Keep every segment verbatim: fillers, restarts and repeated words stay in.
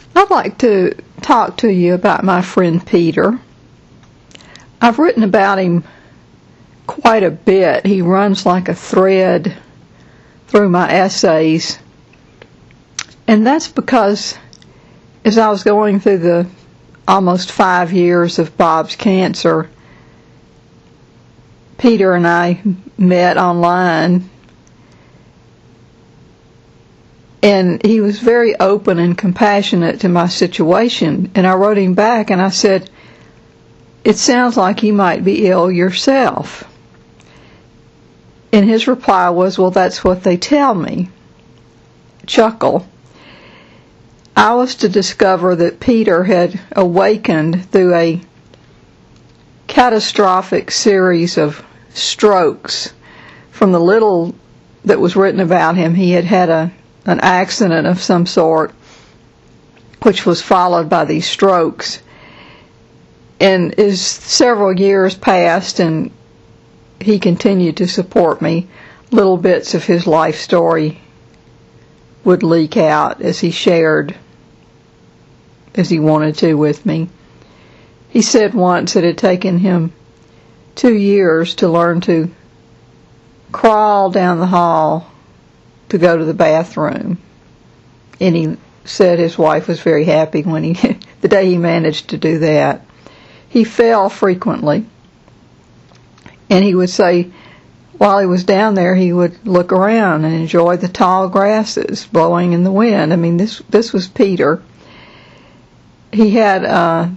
I'd like to talk to you about my friend Peter. I've written about him quite a bit. He runs like a thread through my essays. And that's because as I was going through the almost five years of Bob's cancer, Peter and I met online, and he was very open and compassionate to my situation. And I wrote him back and I said, "It sounds like you might be ill yourself." And his reply was, "Well, that's what they tell me." Chuckle. I was to discover that Peter had awakened through a catastrophic series of strokes. From the little that was written about him, he had had a an accident of some sort, which was followed by these strokes. And as several years passed and he continued to support me, little bits of his life story would leak out as he shared as he wanted to with me. He said once it had taken him two years to learn to crawl down the hall to go to the bathroom. And he said his wife was very happy when he, the day he managed to do that. He fell frequently. And he would say, while he was down there, he would look around and enjoy the tall grasses blowing in the wind. I mean, this this was Peter. He had uh,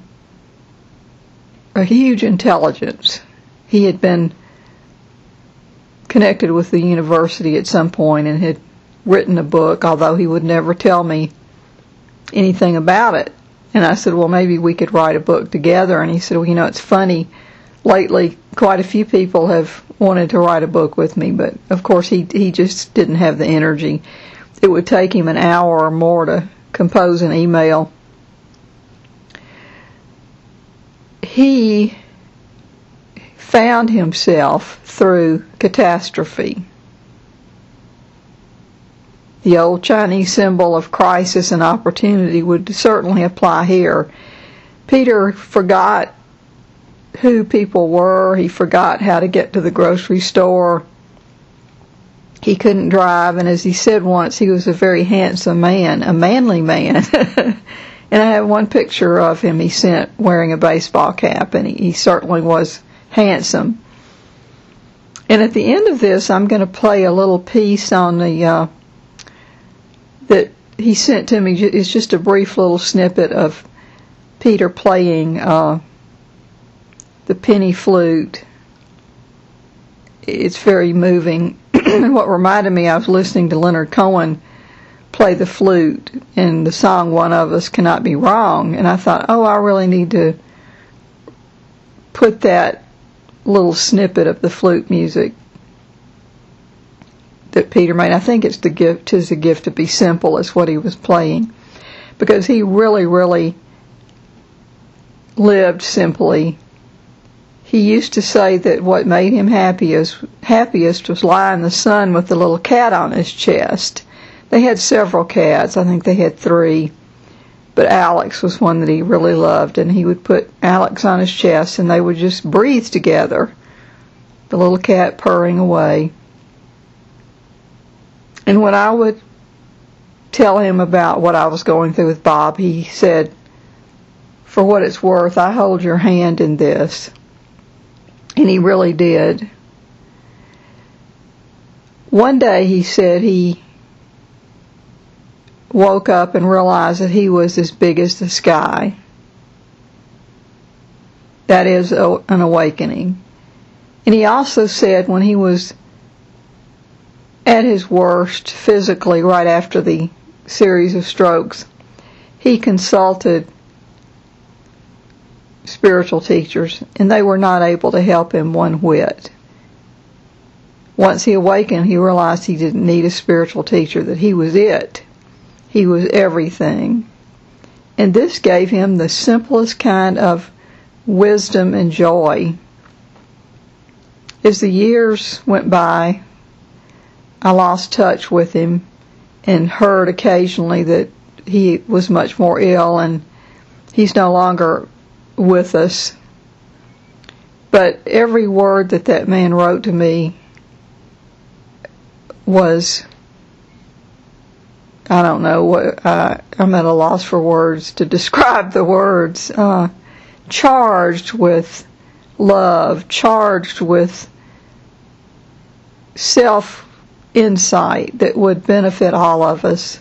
a huge intelligence. He had been connected with the university at some point and had written a book, although he would never tell me anything about it. And I said, well, maybe we could write a book together. And he said, well, you know, it's funny. Lately, quite a few people have wanted to write a book with me, but of course he he just didn't have the energy. It would take him an hour or more to compose an email. He found himself through catastrophe. The old Chinese symbol of crisis and opportunity would certainly apply here. Peter forgot who people were. He forgot how to get to the grocery store. He couldn't drive, and as he said once, he was a very handsome man, a manly man. And I have one picture of him he sent wearing a baseball cap, and he, he certainly was handsome. And at the end of this, I'm going to play a little piece on the uh, that he sent to me. It's just a brief little snippet of Peter playing uh, the penny flute. It's very moving. And what reminded me, I was listening to Leonard Cohen play the flute in the song One of Us Cannot Be Wrong, and I thought, oh, I really need to put that little snippet of the flute music that Peter made. I think it's the gift, 'tis a gift to be simple, is what he was playing, because he really, really lived simply. He used to say that what made him happiest, happiest was lying in the sun with the little cat on his chest. They had several cats. I think they had three. But Alex was one that he really loved, and he would put Alex on his chest, and they would just breathe together, the little cat purring away. And when I would tell him about what I was going through with Bob, he said, for what it's worth, I hold your hand in this. And he really did. One day, he said, he woke up and realized that he was as big as the sky. That is a, an awakening. And he also said when he was at his worst physically right after the series of strokes, he consulted spiritual teachers, and they were not able to help him one whit. Once he awakened, he realized he didn't need a spiritual teacher, that he was it. He was everything. And this gave him the simplest kind of wisdom and joy. As the years went by, I lost touch with him and heard occasionally that he was much more ill, and he's no longer with us. But every word that that man wrote to me was, I don't know, what uh, I'm at a loss for words to describe the words, uh, charged with love, charged with self-insight that would benefit all of us.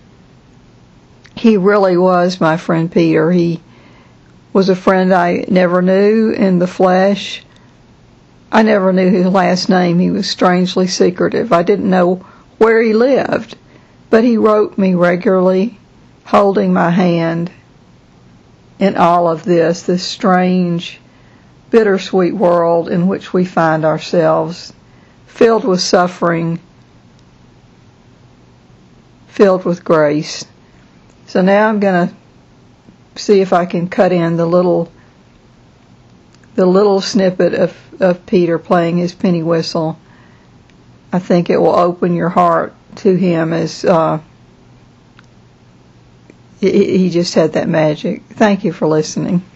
He really was my friend Peter. He was a friend I never knew in the flesh. I never knew his last name. He was strangely secretive. I didn't know where he lived, but he wrote me regularly, holding my hand in all of this, this strange, bittersweet world in which we find ourselves, filled with suffering, filled with grace. So now I'm going to see if I can cut in the little the little snippet of, of Peter playing his penny whistle. I think it will open your heart to him, as uh, he, he just had that magic. Thank you for listening.